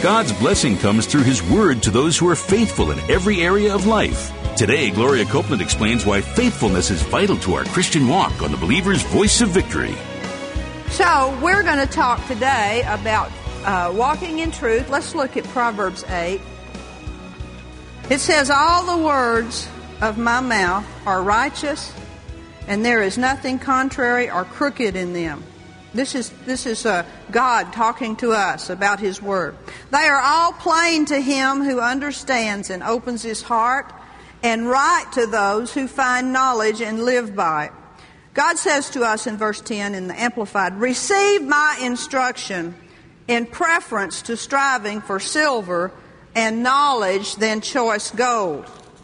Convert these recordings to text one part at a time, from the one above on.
God's blessing comes through His Word to those who are faithful in every area of life. Today, Gloria Copeland explains why faithfulness is vital to our Christian walk on the Believer's Voice of Victory. So, we're going to talk today about walking in truth. Let's look at Proverbs 8. It says, all the words of my mouth are righteous, and there is nothing contrary or crooked in them. This is God talking to us about His Word. They are all plain to him who understands and opens his heart, and right to those who find knowledge and live by it. God says to us in verse 10 in the Amplified, receive my instruction in preference to striving for silver and knowledge than choice gold.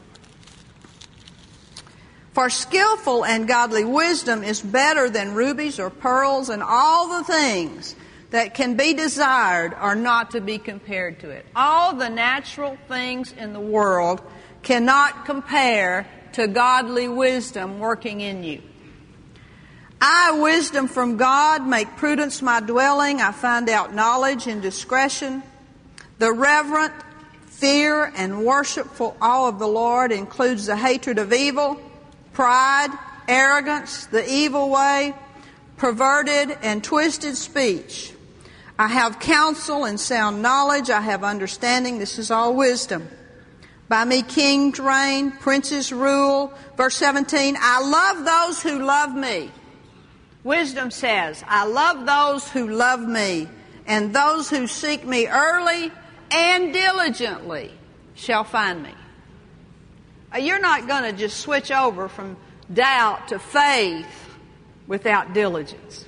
For skillful and godly wisdom is better than rubies or pearls, and all the things that can be desired are not to be compared to it. All the natural things in the world cannot compare to godly wisdom working in you. I, wisdom from God, make prudence my dwelling. I find out knowledge and discretion. The reverent fear and worshipful awe of the Lord includes the hatred of evil, pride, arrogance, the evil way, perverted and twisted speech. I have counsel and sound knowledge. I have understanding. This is all wisdom. By me kings reign, princes rule. Verse 17, I love those who love me. Wisdom says, I love those who love me, and those who seek me early and diligently shall find me. You're not going to just switch over from doubt to faith without diligence.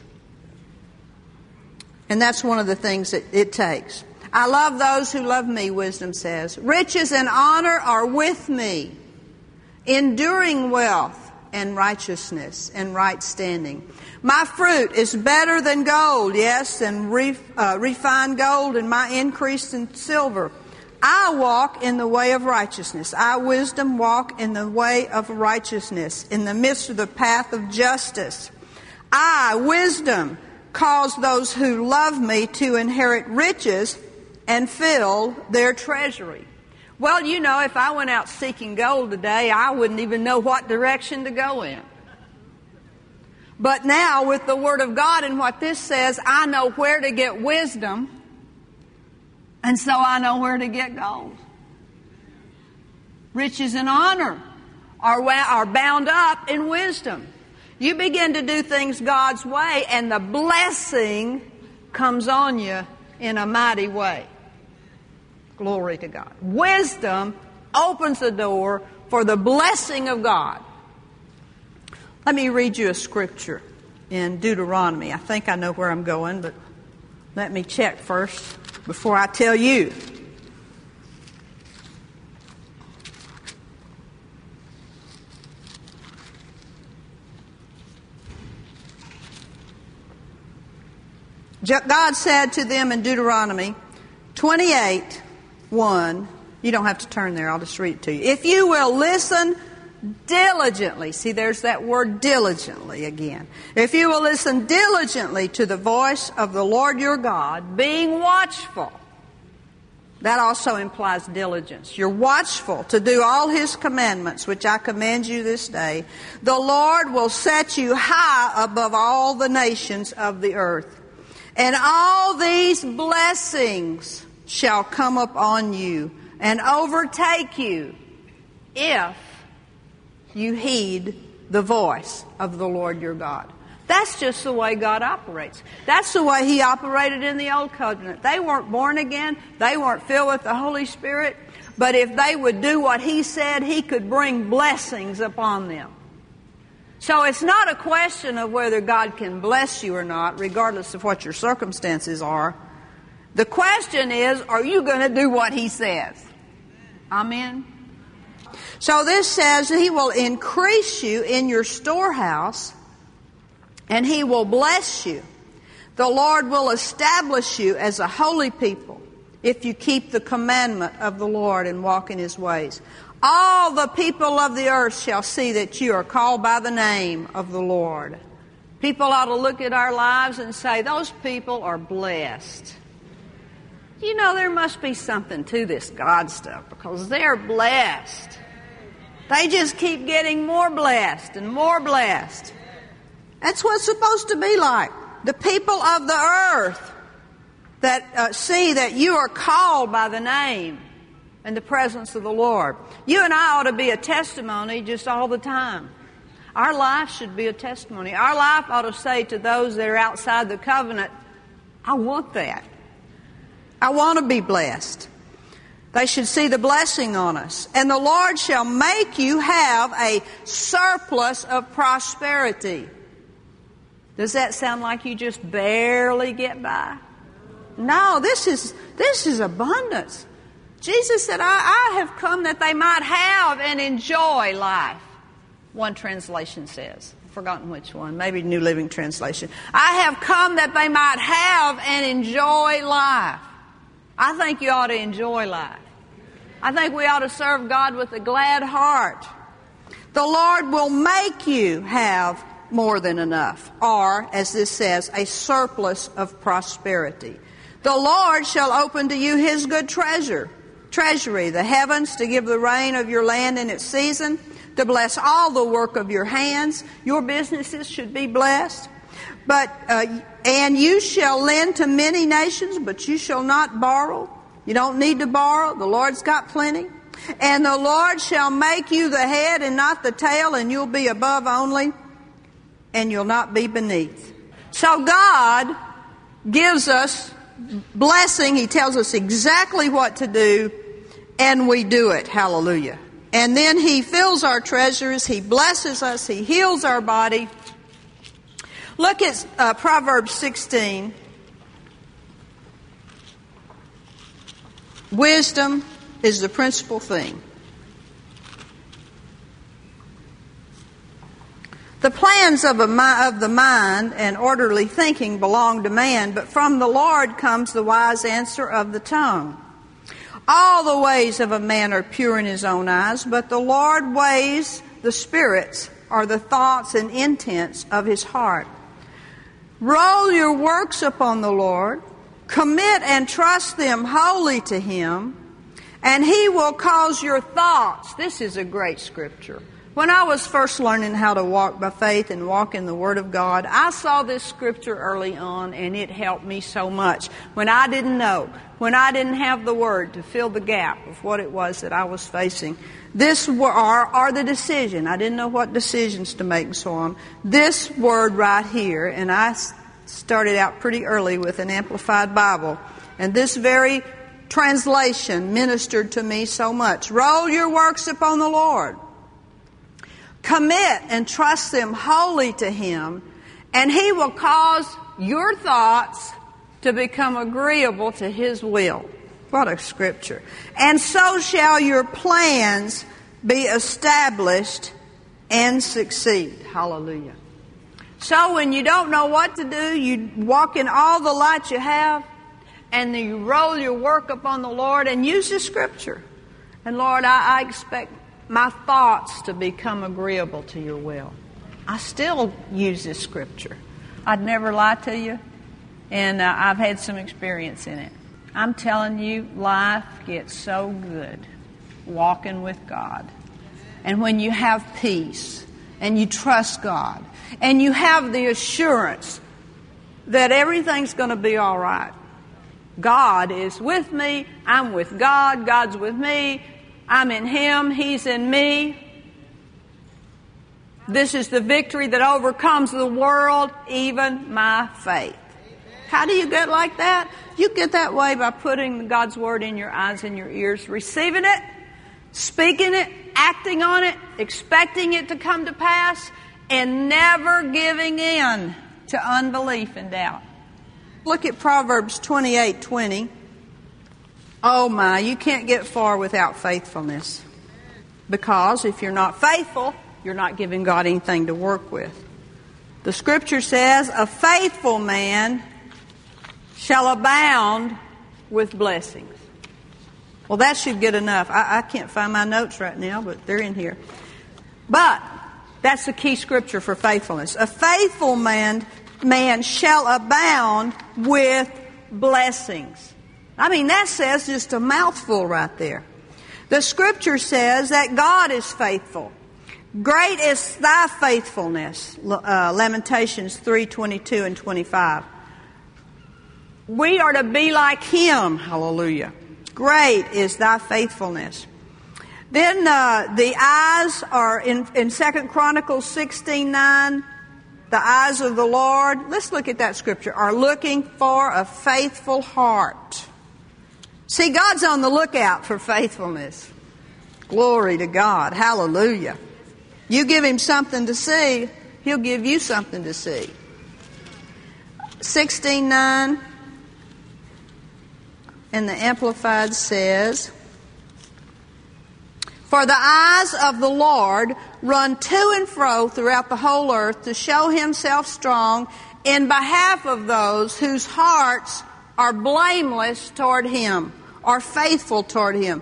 And that's one of the things that it takes. I love those who love me, wisdom says. Riches and honor are with me. Enduring wealth and righteousness and right standing. My fruit is better than gold, yes, than refined gold, and my increase in silver. I walk in the way of righteousness. I, wisdom, walk in the way of righteousness, in the midst of the path of justice. I, wisdom, cause those who love me to inherit riches and fill their treasury. Well, you know, if I went out seeking gold today, I wouldn't even know what direction to go in. But now, with the Word of God and what this says, I know where to get wisdom, and so I know where to get gold. Riches and honor are bound up in wisdom. You begin to do things God's way, and the blessing comes on you in a mighty way. Glory to God. Wisdom opens the door for the blessing of God. Let me read you a scripture in Deuteronomy. I think I know where I'm going, but let me check first before I tell you. God said to them in Deuteronomy 28:1, you don't have to turn there, I'll just read it to you. If you will listen diligently, see there's that word diligently again. If you will listen diligently to the voice of the Lord your God, being watchful, that also implies diligence. You're watchful to do all His commandments, which I command you this day. The Lord will set you high above all the nations of the earth. And all these blessings shall come upon you and overtake you if you heed the voice of the Lord your God. That's just the way God operates. That's the way He operated in the Old Covenant. They weren't born again. They weren't filled with the Holy Spirit. But if they would do what He said, He could bring blessings upon them. So it's not a question of whether God can bless you or not, regardless of what your circumstances are. The question is, are you going to do what He says? Amen? So this says He will increase you in your storehouse, and He will bless you. The Lord will establish you as a holy people if you keep the commandment of the Lord and walk in His ways. All the people of the earth shall see that you are called by the name of the Lord. People ought to look at our lives and say, those people are blessed. You know, there must be something to this God stuff because they're blessed. They just keep getting more blessed and more blessed. That's what it's supposed to be like. The people of the earth that see that you are called by the name and the presence of the Lord. You and I ought to be a testimony just all the time. Our life should be a testimony. Our life ought to say to those that are outside the covenant, I want that. I want to be blessed. They should see the blessing on us. And the Lord shall make you have a surplus of prosperity. Does that sound like you just barely get by? No, this is abundance. Jesus said, I have come that they might have and enjoy life. One translation says. I've forgotten which one. Maybe New Living Translation. I have come that they might have and enjoy life. I think you ought to enjoy life. I think we ought to serve God with a glad heart. The Lord will make you have more than enough, or, as this says, a surplus of prosperity. The Lord shall open to you His good treasury, the heavens, to give the rain of your land in its season, to bless all the work of your hands. Your businesses should be blessed. And you shall lend to many nations, but you shall not borrow. You don't need to borrow. The Lord's got plenty. And the Lord shall make you the head and not the tail, and you'll be above only, and you'll not be beneath. So God gives us blessing. He tells us exactly what to do, and we do it. Hallelujah. And then He fills our treasures. He blesses us. He heals our body. Look at Proverbs 16. Wisdom is the principal thing. The plans of the mind and orderly thinking belong to man, but from the Lord comes the wise answer of the tongue. All the ways of a man are pure in his own eyes, but the Lord weighs the spirits, or the thoughts and intents of his heart. Roll your works upon the Lord, commit and trust them wholly to Him, and He will cause your thoughts. This is a great scripture. When I was first learning how to walk by faith and walk in the Word of God, I saw this scripture early on, and it helped me so much. When I didn't know, when I didn't have the Word to fill the gap of what it was that I was facing, this or the decision. I didn't know what decisions to make and so on. This word right here, and I started out pretty early with an Amplified Bible, and this very translation ministered to me so much. Roll your works upon the Lord. Commit and trust them wholly to Him, and He will cause your thoughts to become agreeable to His will. What a scripture. And so shall your plans be established and succeed. Hallelujah. So when you don't know what to do, you walk in all the light you have, and then you roll your work upon the Lord and use the scripture. And Lord, I expect my thoughts to become agreeable to your will. I still use this scripture. I'd never lie to you, and I've had some experience in it. I'm telling you, life gets so good walking with God. And when you have peace and you trust God and you have the assurance that everything's going to be all right. God is with me. I'm with God. God's with me. I'm in Him. He's in me. This is the victory that overcomes the world, even my faith. How do you get like that? You get that way by putting God's Word in your eyes and your ears, receiving it, speaking it, acting on it, expecting it to come to pass, and never giving in to unbelief and doubt. Look at Proverbs 28:20. Oh my, you can't get far without faithfulness. Because if you're not faithful, you're not giving God anything to work with. The scripture says, a faithful man shall abound with blessings. Well, that should get enough. I can't find my notes right now, but they're in here. But that's the key scripture for faithfulness. A faithful man shall abound with blessings. I mean, that says just a mouthful right there. The Scripture says that God is faithful. Great is thy faithfulness, Lamentations 3:22 and 25. We are to be like Him, hallelujah. Great is thy faithfulness. Then the eyes are in 2 Chronicles 16:9. The eyes of the Lord, let's look at that scripture, are looking for a faithful heart. See, God's on the lookout for faithfulness. Glory to God. Hallelujah. You give Him something to see, He'll give you something to see. 16:9 in the Amplified says, for the eyes of the Lord run to and fro throughout the whole earth to show Himself strong in behalf of those whose hearts are blameless toward Him, are faithful toward Him.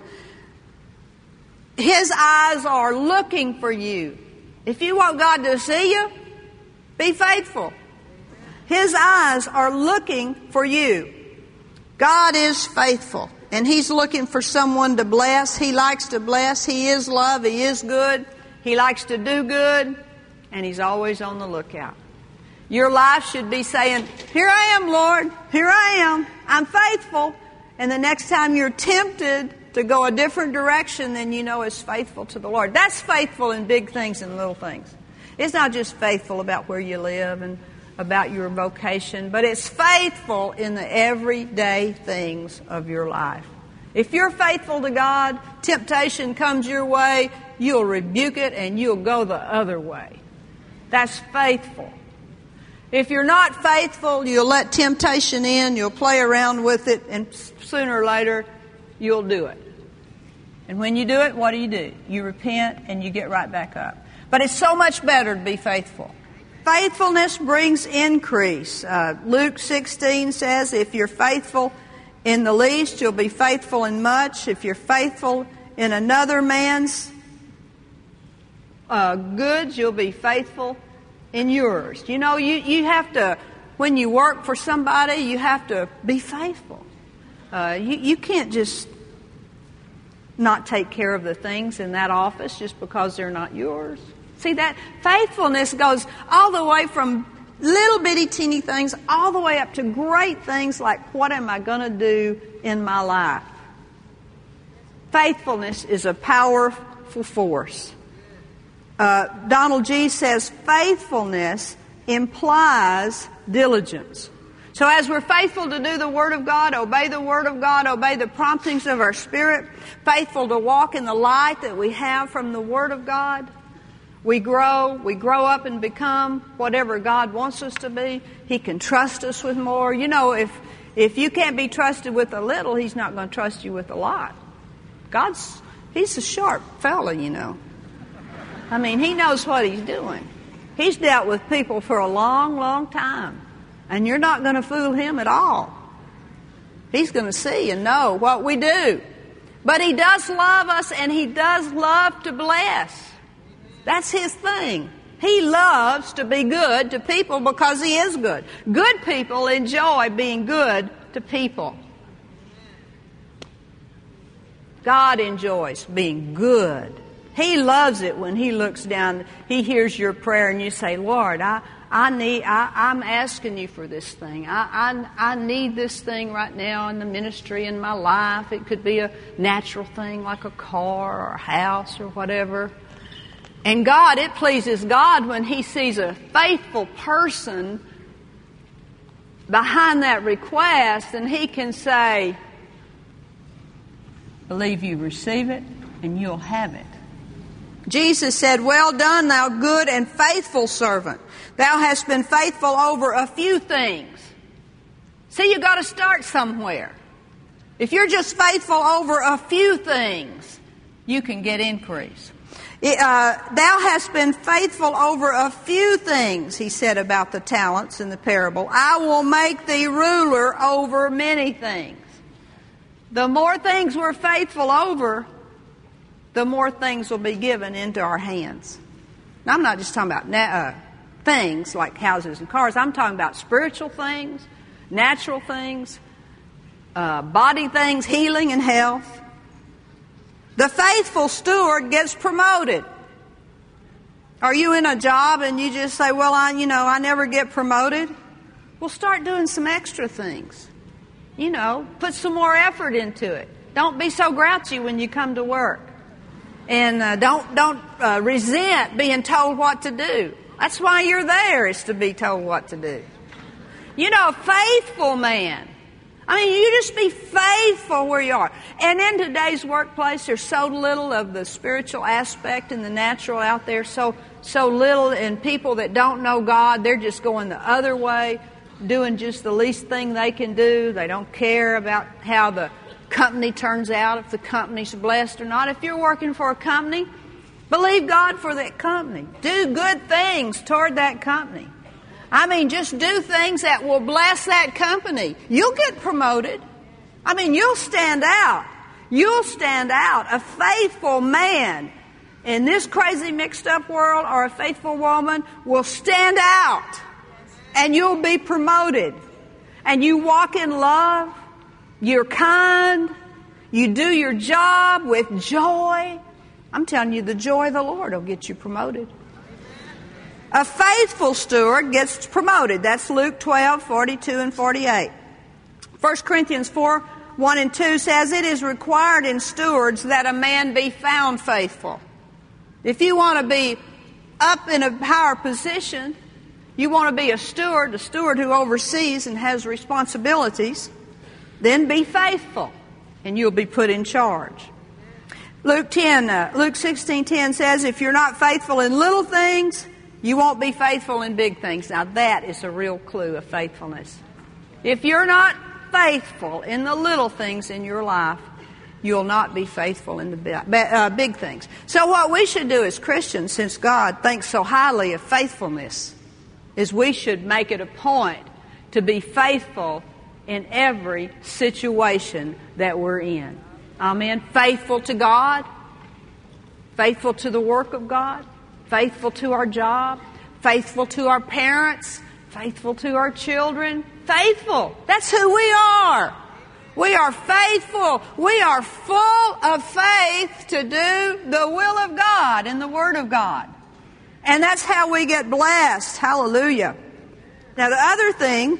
His eyes are looking for you. If you want God to see you, be faithful. His eyes are looking for you. God is faithful. And He's looking for someone to bless. He likes to bless. He is love. He is good. He likes to do good. And He's always on the lookout. Your life should be saying, here I am, Lord. Here I am. I'm faithful. And the next time you're tempted to go a different direction, then you know it's faithful to the Lord. That's faithful in big things and little things. It's not just faithful about where you live and about your vocation, but it's faithful in the everyday things of your life. If you're faithful to God, temptation comes your way, you'll rebuke it and you'll go the other way. That's faithful. If you're not faithful, you'll let temptation in, you'll play around with it, and sooner or later, you'll do it. And when you do it, what do? You repent and you get right back up. But it's so much better to be faithful. Faithfulness brings increase. Luke 16 says, if you're faithful in the least, you'll be faithful in much. If you're faithful in another man's goods, you'll be faithful in yours. You know, you have to, when you work for somebody, you have to be faithful. You can't just not take care of the things in that office just because they're not yours. See, that faithfulness goes all the way from little bitty teeny things all the way up to great things like, what am I going to do in my life? Faithfulness is a powerful force. Donald G. says faithfulness implies diligence. So as we're faithful to do the Word of God, obey the Word of God, obey the promptings of our spirit, faithful to walk in the light that we have from the Word of God, we grow up and become whatever God wants us to be. He can trust us with more. You know, if you can't be trusted with a little, He's not going to trust you with a lot. He's a sharp fella, you know. I mean, He knows what He's doing. He's dealt with people for a long, long time. And you're not going to fool Him at all. He's going to see and know what we do. But He does love us, and He does love to bless. That's His thing. He loves to be good to people because He is good. Good people enjoy being good to people. God enjoys being good. He loves it when He looks down, He hears your prayer and you say, Lord, I'm asking You for this thing. I need this thing right now in the ministry, in my life. It could be a natural thing like a car or a house or whatever. And God, it pleases God when He sees a faithful person behind that request, and He can say, believe you receive it and you'll have it. Jesus said, well done, thou good and faithful servant. Thou hast been faithful over a few things. See, you got to start somewhere. If you're just faithful over a few things, you can get increase. Thou hast been faithful over a few things, He said about the talents in the parable. I will make thee ruler over many things. The more things we're faithful over, the more things will be given into our hands. Now, I'm not just talking about things like houses and cars. I'm talking about spiritual things, natural things. body things, healing and health. The faithful steward gets promoted. Are you in a job and you just say, well, I never get promoted? Well, start doing some extra things. Put some more effort into it. Don't be so grouchy when you come to work. And don't resent being told what to do. That's why you're there, is to be told what to do. A faithful man. You just be faithful where you are. And in today's workplace, there's so little of the spiritual aspect and the natural out there. So little, and people that don't know God, they're just going the other way, doing just the least thing they can do. They don't care about how the company turns out, if the company's blessed or not. If you're working for a company, believe God for that company. Do good things toward that company. Just do things that will bless that company. You'll get promoted. You'll stand out. You'll stand out. A faithful man in this crazy mixed up world, or a faithful woman, will stand out. And you'll be promoted. And you walk in love. You're kind. You do your job with joy. I'm telling you, the joy of the Lord will get you promoted. A faithful steward gets promoted. That's Luke 12, 42 and 48. 1 Corinthians 4, 1 and 2 says, it is required in stewards that a man be found faithful. If you want to be up in a higher position, you want to be a steward who oversees and has responsibilities, then be faithful, and you'll be put in charge. Luke 16:10 says, if you're not faithful in little things, you won't be faithful in big things. Now that is a real clue of faithfulness. If you're not faithful in the little things in your life, you'll not be faithful in the big things. So what we should do as Christians, since God thinks so highly of faithfulness, is we should make it a point to be faithful in every situation that we're in. Amen. Faithful to God, faithful to the work of God, faithful to our job, faithful to our parents, faithful to our children. Faithful. That's who we are. We are faithful. We are full of faith to do the will of God and the Word of God. And that's how we get blessed. Hallelujah. Now the other thing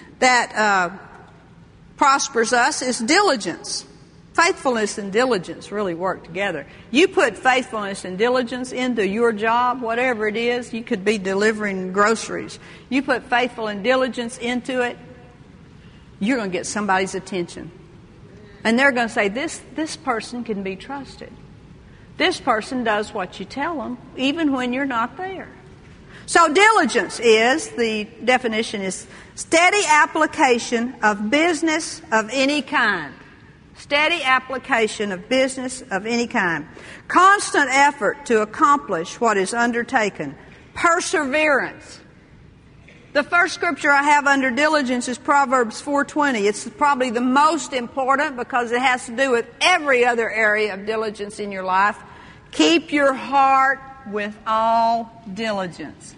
that prospers us is diligence. Faithfulness and diligence really work together. You put faithfulness and diligence into your job, whatever it is. You could be delivering groceries. You put faithful and diligence into it, you're going to get somebody's attention. And they're going to say, this person can be trusted. This person does what you tell them, even when you're not there. So diligence is, the definition is, steady application of business of any kind. Steady application of business of any kind. Constant effort to accomplish what is undertaken. Perseverance. The first scripture I have under diligence is Proverbs 4:20. It's probably the most important because it has to do with every other area of diligence in your life. Keep your heart with all diligence.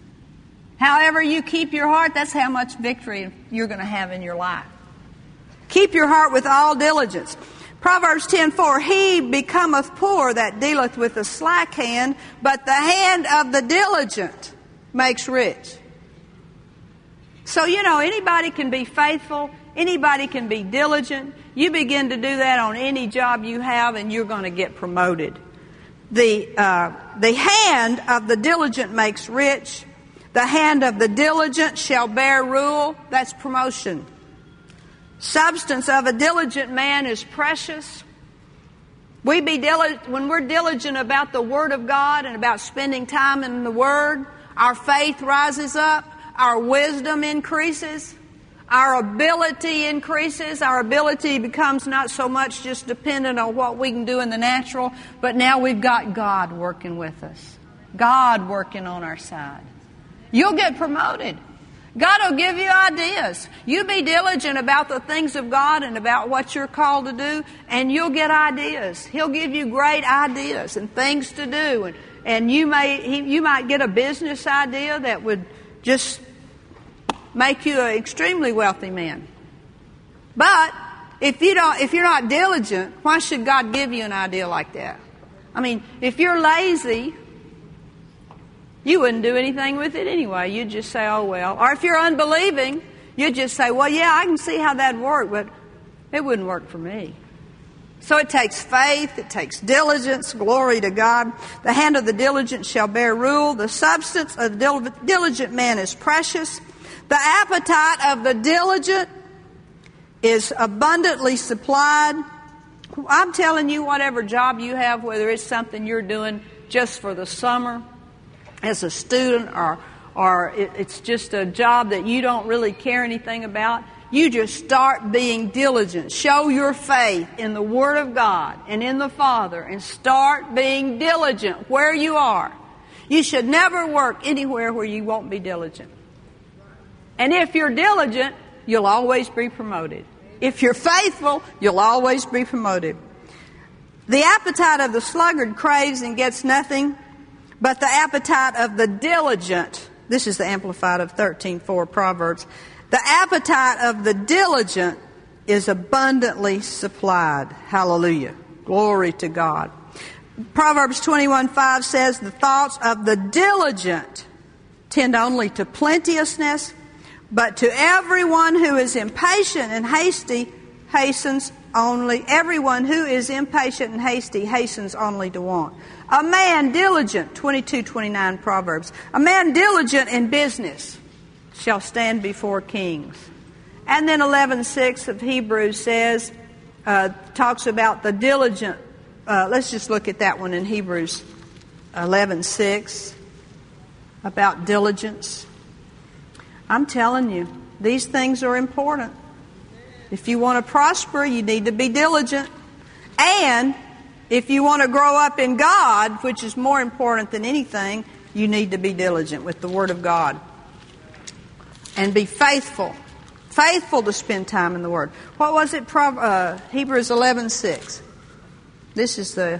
However you keep your heart, that's how much victory you're going to have in your life. Keep your heart with all diligence. Proverbs 10:4, he becometh poor that dealeth with a slack hand, but the hand of the diligent makes rich. So, anybody can be faithful. Anybody can be diligent. You begin to do that on any job you have, and you're going to get promoted. The hand of the diligent makes rich. The hand of the diligent shall bear rule. That's promotion. Substance of a diligent man is precious. When we're diligent about the Word of God and about spending time in the Word, our faith rises up, our wisdom increases, our ability increases. Our ability becomes not so much just dependent on what we can do in the natural, but now we've got God working with us, God working on our side. You'll get promoted. God will give you ideas. You be diligent about the things of God and about what you're called to do, and you'll get ideas. He'll give you great ideas and things to do. And you might get a business idea that would just make you an extremely wealthy man. But if you're not diligent, why should God give you an idea like that? I mean, if you're lazy, you wouldn't do anything with it anyway. You'd just say, oh, well. Or if you're unbelieving, you'd just say, well, yeah, I can see how that'd work, but it wouldn't work for me. So it takes faith, it takes diligence, glory to God. The hand of the diligent shall bear rule. The substance of the diligent man is precious. The appetite of the diligent is abundantly supplied. I'm telling you, whatever job you have, whether it's something you're doing just for the summer as a student or it's just a job that you don't really care anything about, you just start being diligent. Show your faith in the Word of God and in the Father and start being diligent where you are. You should never work anywhere where you won't be diligent. And if you're diligent, you'll always be promoted. If you're faithful, you'll always be promoted. The appetite of the sluggard craves and gets nothing, but the appetite of the diligent, this is the Amplified of 13:4 Proverbs, the appetite of the diligent is abundantly supplied. Hallelujah. Glory to God. Proverbs 21:5 says, the thoughts of the diligent tend only to plenteousness, but to everyone who is impatient and hasty hastens only. Everyone who is impatient and hasty hastens only to want. A man diligent, 22:29 Proverbs. A man diligent in business shall stand before kings. And then 11:6 of Hebrews says, talks about the diligent. Let's just look at that one in Hebrews 11:6 about diligence. I'm telling you, these things are important. If you want to prosper, you need to be diligent. And if you want to grow up in God, which is more important than anything, you need to be diligent with the Word of God. And be faithful. Faithful to spend time in the Word. What was it? Hebrews 11:6. This is the...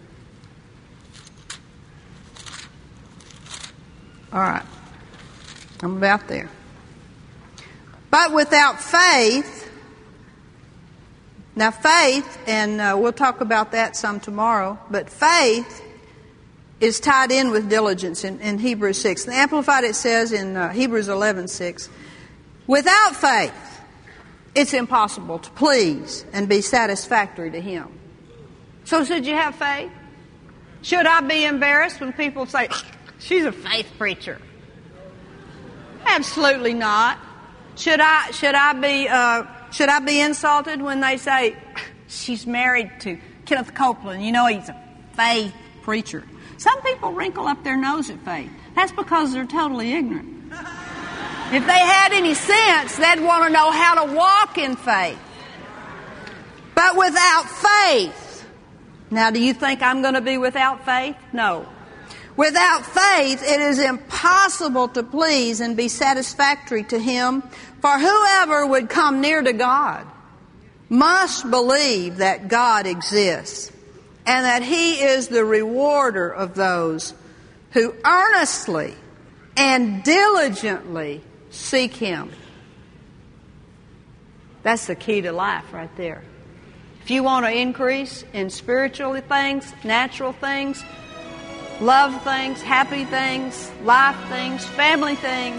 All right. I'm about there. But without faith... Now faith, and we'll talk about that some tomorrow, but faith is tied in with diligence in Hebrews 6. The Amplified, it says in Hebrews 11:6, without faith, it's impossible to please and be satisfactory to Him. So should you have faith? Should I be embarrassed when people say, she's a faith preacher? Absolutely not. Should I be insulted when they say, she's married to Kenneth Copeland? You know, he's a faith preacher. Some people wrinkle up their nose at faith. That's because they're totally ignorant. If they had any sense, they'd want to know how to walk in faith. But without faith, now do you think I'm going to be without faith? No. Without faith, it is impossible to please and be satisfactory to Him. For whoever would come near to God must believe that God exists and that He is the rewarder of those who earnestly and diligently seek Him. That's the key to life right there. If you want to increase in spiritual things, natural things, love things, happy things, life things, family things,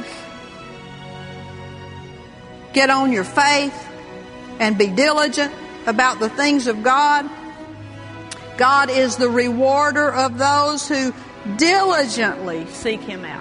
get on your faith and be diligent about the things of God. God is the rewarder of those who diligently seek Him out.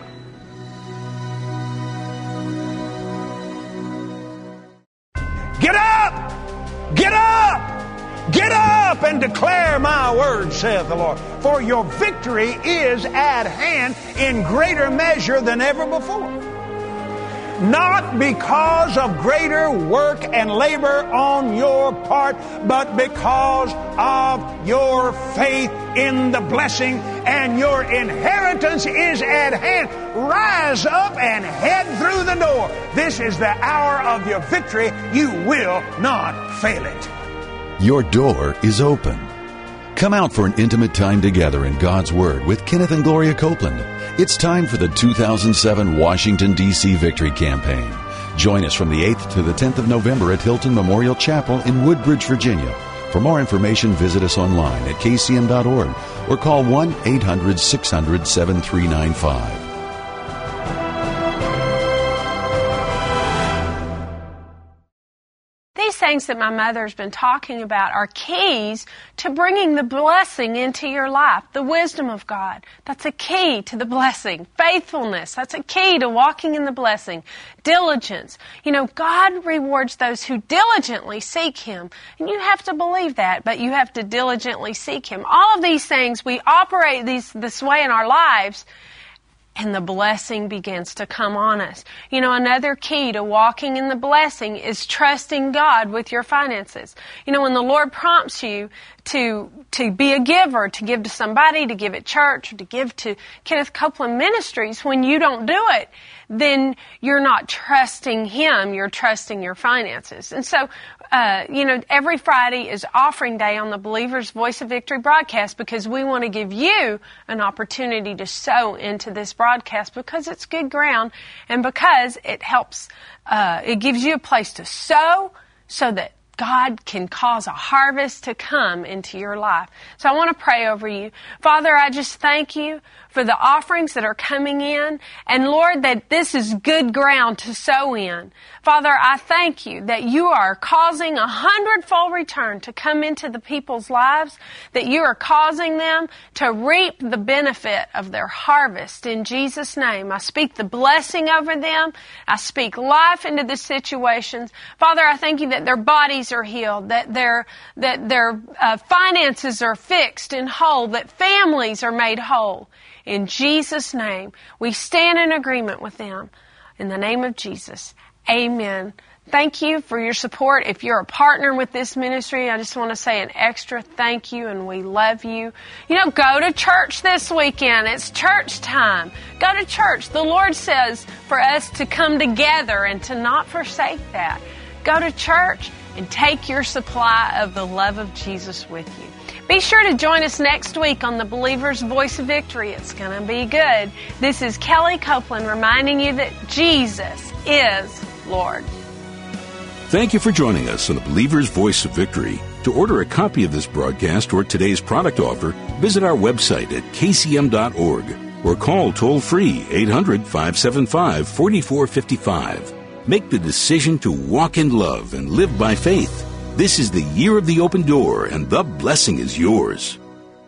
Get up! Get up! Get up and declare my word, saith the Lord. For your victory is at hand in greater measure than ever before. Not because of greater work and labor on your part, but because of your faith in the blessing, and your inheritance is at hand. Rise up and head through the door. This is the hour of your victory. You will not fail it. Your door is open. Come out for an intimate time together in God's Word with Kenneth and Gloria Copeland. It's time for the 2007 Washington, D.C. Victory Campaign. Join us from the 8th to the 10th of November at Hilton Memorial Chapel in Woodbridge, Virginia. For more information, visit us online at kcm.org or call 1-800-600-7395. These things that my mother's been talking about are keys to bringing the blessing into your life. The wisdom of God, that's a key to the blessing. Faithfulness, that's a key to walking in the blessing. Diligence, God rewards those who diligently seek Him. And you have to believe that, but you have to diligently seek Him. All of these things, we operate this way in our lives, and the blessing begins to come on us. Another key to walking in the blessing is trusting God with your finances. When the Lord prompts you to be a giver, to give to somebody, to give at church, or to give to Kenneth Copeland Ministries, when you don't do it, then you're not trusting Him, you're trusting your finances. And so, every Friday is offering day on the Believer's Voice of Victory broadcast because we want to give you an opportunity to sow into this broadcast because it's good ground and because it helps, it gives you a place to sow so that God can cause a harvest to come into your life. So I want to pray over you. Father, I just thank you for the offerings that are coming in. And Lord, that this is good ground to sow in. Father, I thank you that you are causing 100-fold return to come into the people's lives, that you are causing them to reap the benefit of their harvest. In Jesus' name, I speak the blessing over them. I speak life into the situations. Father, I thank you that their bodies are healed, that their finances are fixed and whole, that families are made whole. In Jesus' name, we stand in agreement with them. In the name of Jesus, amen. Thank you for your support. If you're a partner with this ministry, I just want to say an extra thank you, and we love you. Go to church this weekend. It's church time. Go to church. The Lord says for us to come together and to not forsake that. Go to church and take your supply of the love of Jesus with you. Be sure to join us next week on the Believer's Voice of Victory. It's going to be good. This is Kelly Copeland reminding you that Jesus is Lord. Thank you for joining us on the Believer's Voice of Victory. To order a copy of this broadcast or today's product offer, visit our website at kcm.org or call toll-free 800-575-4455. Make the decision to walk in love and live by faith. This is the year of the open door, and the blessing is yours.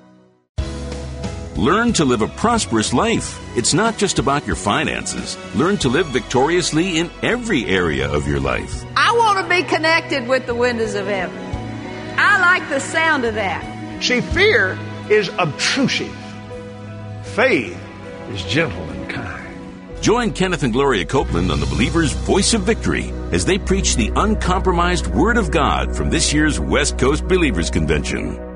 Learn to live a prosperous life. It's not just about your finances. Learn to live victoriously in every area of your life. I want to be connected with the windows of heaven. I like the sound of that. See, fear is obtrusive. Faith is gentle and kind. Join Kenneth and Gloria Copeland on the Believer's Voice of Victory as they preach the uncompromised Word of God from this year's West Coast Believers Convention.